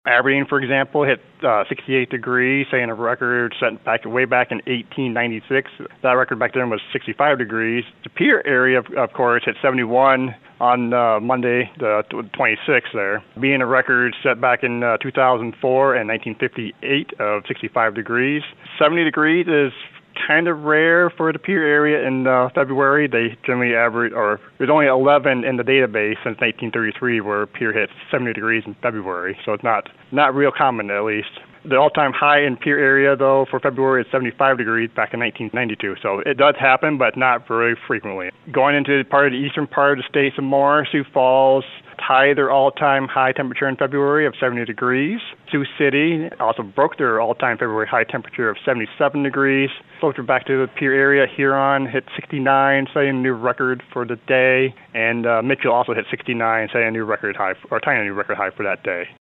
Aberdeen, for example, hit 68 degrees, setting a record set way back in 1896. That record back then was 65 degrees. The Pierre area, of course, hit 71 on Monday, the 26th there, being a record set back in 2004 and 1958 of 65 degrees. 70 degrees is kind of rare for the Pierre area in February. They generally average, or there's only 11 in the database since 1933 where Pierre hit 70 degrees in February, so it's not real common at least. The all-time high in Pierre area, though, for February is 75 degrees back in 1992. So it does happen, but not very frequently. Going into part of the eastern part of the state some more, Sioux Falls tied their all-time high temperature in February of 70 degrees. Sioux City also broke their all-time February high temperature of 77 degrees. Closer back to the Pierre area, Huron hit 69, setting a new record for the day. And Mitchell also hit 69, setting a new record high, or tying a new record high for that day.